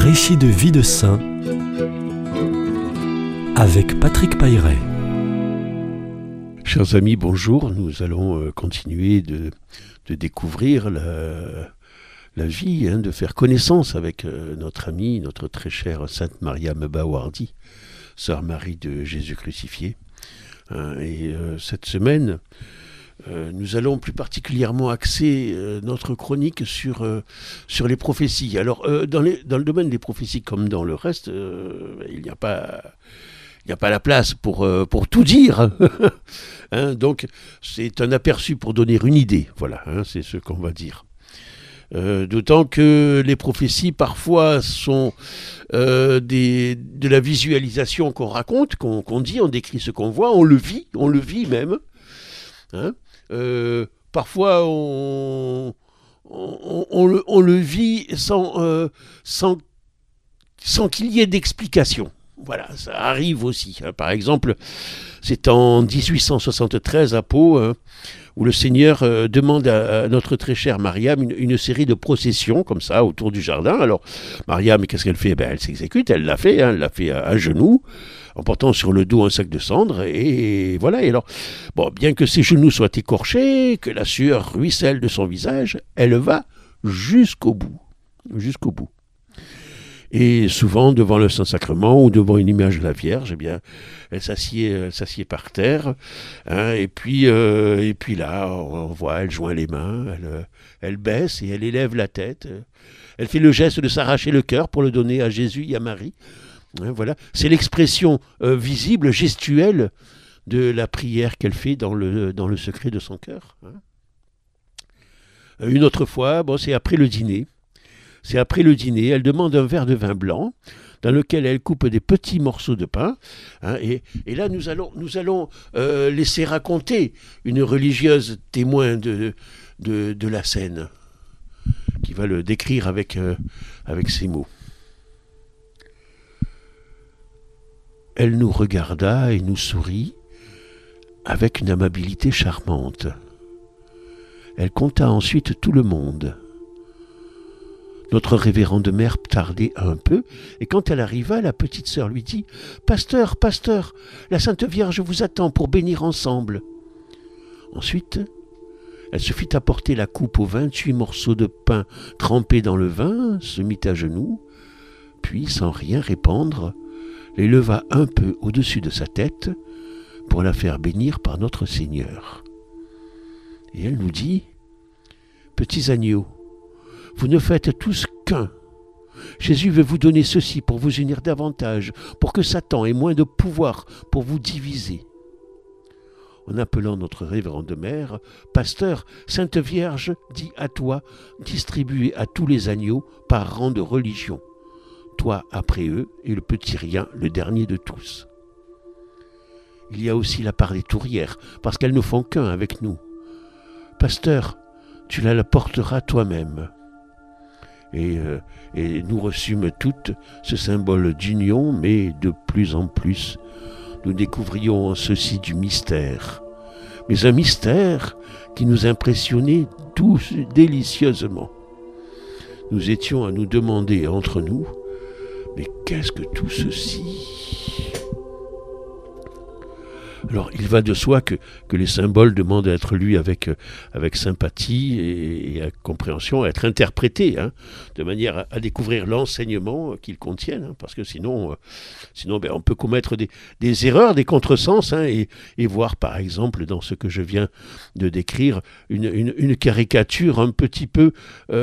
Récit de vie de saint avec Patrick Pailleret. Chers amis, bonjour. Nous allons continuer de découvrir la vie, de faire connaissance avec notre amie, notre très chère Sainte Mariam Bawardi, Sœur Marie de Jésus crucifié. Cette semaine, nous allons plus particulièrement axer notre chronique sur les prophéties. Alors, dans le domaine des prophéties, comme dans le reste, il n'y a pas la place pour tout dire. Donc, c'est un aperçu pour donner une idée. Voilà, c'est ce qu'on va dire. D'autant que les prophéties, parfois, sont de la visualisation qu'on raconte, qu'on dit, on décrit ce qu'on voit, on le vit même. Parfois, on le vit sans qu'il y ait d'explication. Voilà, ça arrive aussi. Par exemple, c'est en 1873 à Pau, où le Seigneur demande à notre très chère Mariam une série de processions, comme ça, autour du jardin. Alors, Mariam, qu'est-ce qu'elle fait ? Elle s'exécute, elle l'a fait à genoux, en portant sur le dos un sac de cendres, et voilà. Et alors, bien que ses genoux soient écorchés, que la sueur ruisselle de son visage, elle va jusqu'au bout. Et souvent, devant le Saint-Sacrement ou devant une image de la Vierge, elle s'assied par terre, et puis là, on voit, elle joint les mains, elle baisse et elle élève la tête. Elle fait le geste de s'arracher le cœur pour le donner à Jésus et à Marie. Voilà, c'est l'expression visible, gestuelle de la prière qu'elle fait dans le secret de son cœur. Une autre fois, c'est après le dîner. Elle demande un verre de vin blanc dans lequel elle coupe des petits morceaux de pain. Et là, nous allons laisser raconter une religieuse témoin de la scène qui va le décrire avec ces mots. Elle nous regarda et nous sourit avec une amabilité charmante. Elle compta ensuite tout le monde. Notre révérende mère tardait un peu, et quand elle arriva, la petite sœur lui dit « Pasteur, pasteur, la Sainte Vierge vous attend pour bénir ensemble. » Ensuite, elle se fit apporter la coupe aux 28 morceaux de pain trempés dans le vin, se mit à genoux, puis, sans rien répondre, les leva un peu au-dessus de sa tête pour la faire bénir par notre Seigneur. Et elle nous dit « Petits agneaux, vous ne faites tous qu'un. Jésus veut vous donner ceci pour vous unir davantage, pour que Satan ait moins de pouvoir pour vous diviser. » En appelant notre révérende mère, « Pasteur, Sainte Vierge dit à toi, distribuez à tous les agneaux par rang de religion. Toi après eux, et le petit rien, le dernier de tous. » Il y a aussi la part des tourières, parce qu'elles ne font qu'un avec nous. « Pasteur, tu la porteras toi-même. » Et nous reçûmes toutes ce symbole d'union, mais de plus en plus, nous découvrions en ceci du mystère. Mais un mystère qui nous impressionnait tous délicieusement. Nous étions à nous demander entre nous, mais qu'est-ce que tout ceci ? Alors, il va de soi que les symboles demandent à être lus avec sympathie et à compréhension, à être interprétés, de manière à découvrir l'enseignement qu'ils contiennent, parce que sinon on peut commettre des erreurs, des contresens, et voir, par exemple, dans ce que je viens de décrire, une caricature un petit peu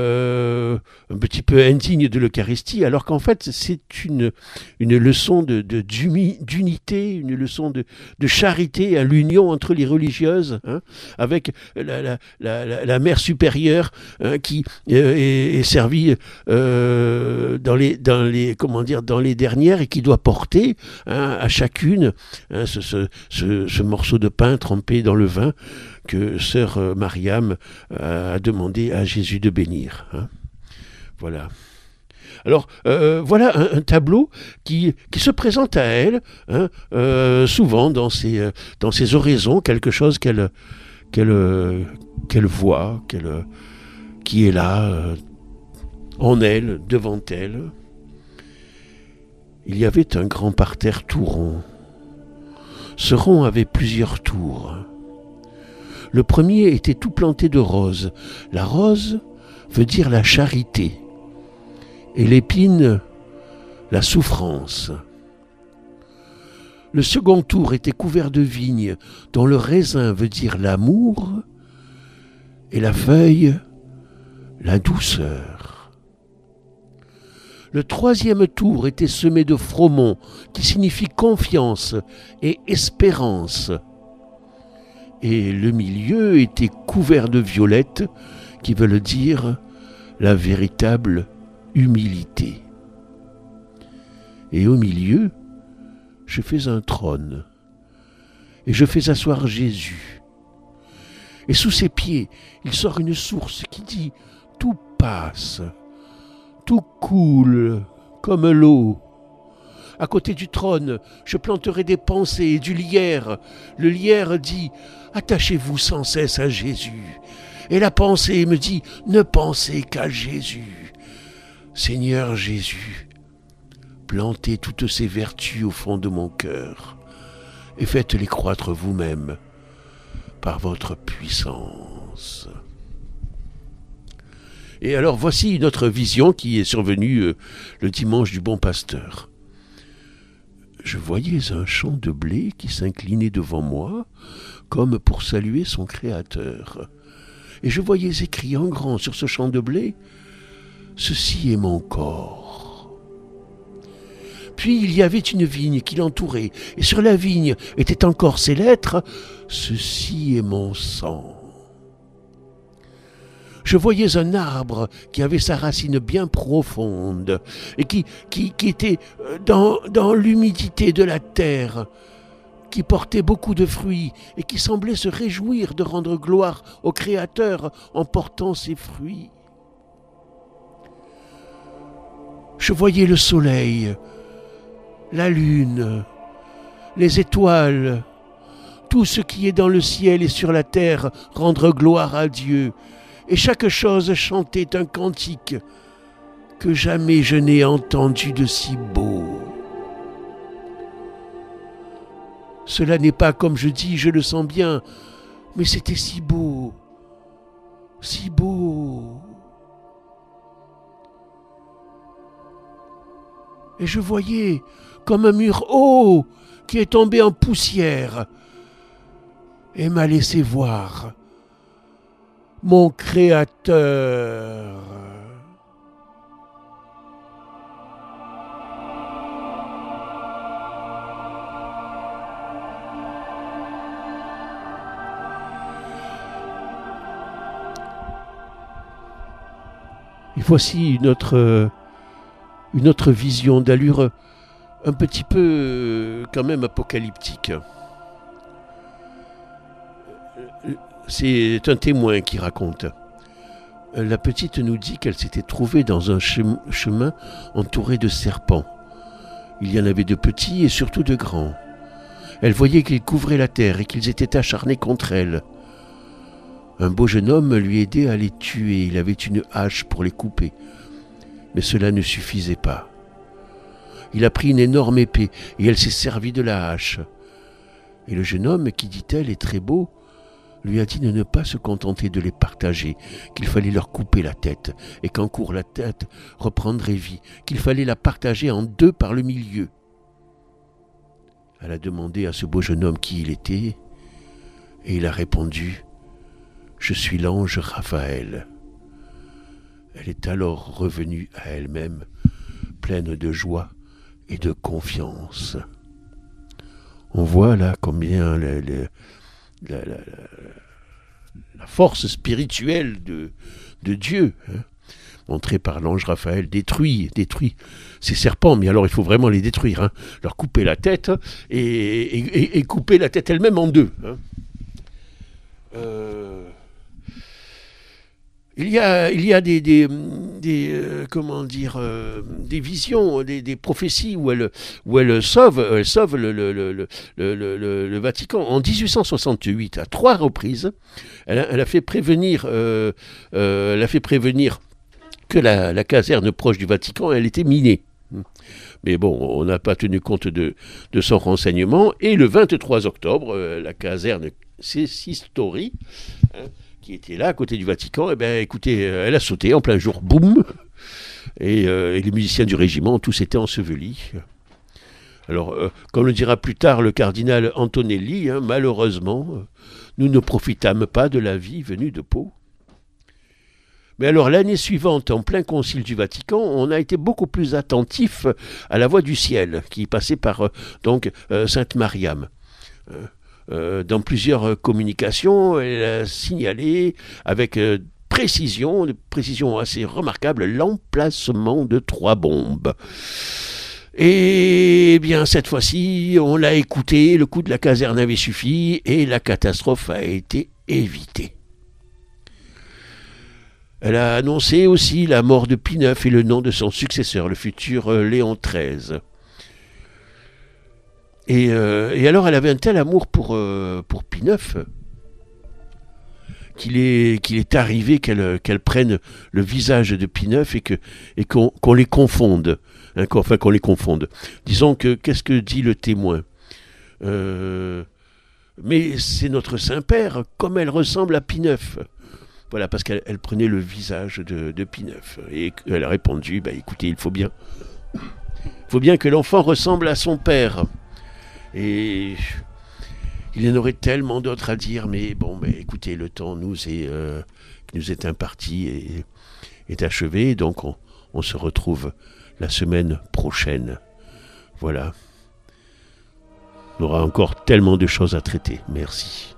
indigne de l'Eucharistie, alors qu'en fait, c'est une leçon d'unité, une leçon de charité à l'union entre les religieuses, avec la mère supérieure qui est servie dans les dernières et qui doit porter à chacune ce morceau de pain trempé dans le vin que sœur Mariam a demandé à Jésus de bénir. Voilà. Alors, voilà un tableau qui se présente à elle, souvent dans ses oraisons, quelque chose qu'elle voit, qui est là, en elle, devant elle. Il y avait un grand parterre tout rond. Ce rond avait plusieurs tours. Le premier était tout planté de roses. La rose veut dire la charité, et l'épine, la souffrance. Le second tour était couvert de vignes, dont le raisin veut dire l'amour, et la feuille, la douceur. Le troisième tour était semé de froment, qui signifie confiance et espérance. Et le milieu était couvert de violettes, qui veulent dire la véritable humilité. Et au milieu, je fais un trône, et je fais asseoir Jésus. Et sous ses pieds, il sort une source qui dit « Tout passe, tout coule comme l'eau. » À côté du trône, je planterai des pensées et du lierre. Le lierre dit « Attachez-vous sans cesse à Jésus. » Et la pensée me dit « Ne pensez qu'à Jésus. » Seigneur Jésus, plantez toutes ces vertus au fond de mon cœur et faites-les croître vous-même par votre puissance. Et alors voici une autre vision qui est survenue le dimanche du Bon Pasteur. Je voyais un champ de blé qui s'inclinait devant moi comme pour saluer son Créateur. Et je voyais écrit en grand sur ce champ de blé « Ceci est mon corps ». Puis il y avait une vigne qui l'entourait, et sur la vigne étaient encore ces lettres « Ceci est mon sang ». Je voyais un arbre qui avait sa racine bien profonde et qui était dans l'humidité de la terre, qui portait beaucoup de fruits et qui semblait se réjouir de rendre gloire au Créateur en portant ses fruits. Je voyais le soleil, la lune, les étoiles, tout ce qui est dans le ciel et sur la terre rendre gloire à Dieu. Et chaque chose chantait un cantique que jamais je n'ai entendu de si beau. Cela n'est pas comme je dis, je le sens bien, mais c'était si beau, si beau. Et je voyais comme un mur haut qui est tombé en poussière et m'a laissé voir mon Créateur. Et voici une autre vision d'allure un petit peu quand même apocalyptique. C'est un témoin qui raconte. La petite nous dit qu'elle s'était trouvée dans un chemin entouré de serpents. Il y en avait de petits et surtout de grands. Elle voyait qu'ils couvraient la terre et qu'ils étaient acharnés contre elle. Un beau jeune homme lui aidait à les tuer. Il avait une hache pour les couper. Mais cela ne suffisait pas. Il a pris une énorme épée et elle s'est servie de la hache. Et le jeune homme, qui dit-elle est très beau, lui a dit de ne pas se contenter de les partager, qu'il fallait leur couper la tête, et qu'en court la tête reprendrait vie, qu'il fallait la partager en deux par le milieu. Elle a demandé à ce beau jeune homme qui il était, et il a répondu « Je suis l'ange Raphaël ». Elle est alors revenue à elle-même, pleine de joie et de confiance. On voit là combien la force spirituelle de Dieu, montrée par l'ange Raphaël, détruit ces serpents, mais alors il faut vraiment les détruire, leur couper la tête et couper la tête elle-même en deux. Il y a des visions, des prophéties où elle sauve le Vatican. En 1868, à 3 reprises, elle a fait prévenir que la caserne proche du Vatican, elle était minée. Mais bon, on n'a pas tenu compte de son renseignement. Et le 23 octobre, la caserne Sistori, qui était là à côté du Vatican, eh bien, écoutez, elle a sauté en plein jour, boum. Et les musiciens du régiment ont tous été ensevelis. Alors, comme le dira plus tard le cardinal Antonelli, malheureusement, nous ne profitâmes pas de la vie venue de Pau. Mais alors, l'année suivante, en plein concile du Vatican, on a été beaucoup plus attentif à la voix du ciel, qui passait par Sainte Mariam. Dans plusieurs communications, elle a signalé avec précision assez remarquable, l'emplacement de 3 bombes. Et bien, cette fois-ci, on l'a écouté, le coup de la caserne avait suffi, et la catastrophe a été évitée. Elle a annoncé aussi la mort de Pie IX et le nom de son successeur, le futur Léon XIII. Et alors, elle avait un tel amour pour Pie IX qu'il est arrivé qu'elle prenne le visage de Pie IX et qu'on les confonde. Qu'on les confonde. Disons que, qu'est-ce que dit le témoin ? Mais c'est notre Saint-Père, comme elle ressemble à Pie IX. Voilà, parce qu'elle prenait le visage de Pie IX. Et elle a répondu, écoutez, il faut bien que l'enfant ressemble à son père. Et il y en aurait tellement d'autres à dire, mais bon, écoutez, le temps qui nous est imparti est achevé, donc on se retrouve la semaine prochaine. Voilà. On aura encore tellement de choses à traiter. Merci.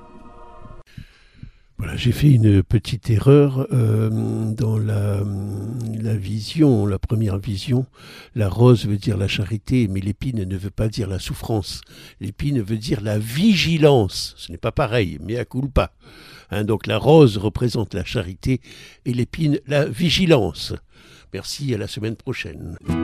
Voilà, j'ai fait une petite erreur dans la vision, la première vision. La rose veut dire la charité, mais l'épine ne veut pas dire la souffrance. L'épine veut dire la vigilance. Ce n'est pas pareil, mea culpa. Donc la rose représente la charité et l'épine la vigilance. Merci, à la semaine prochaine.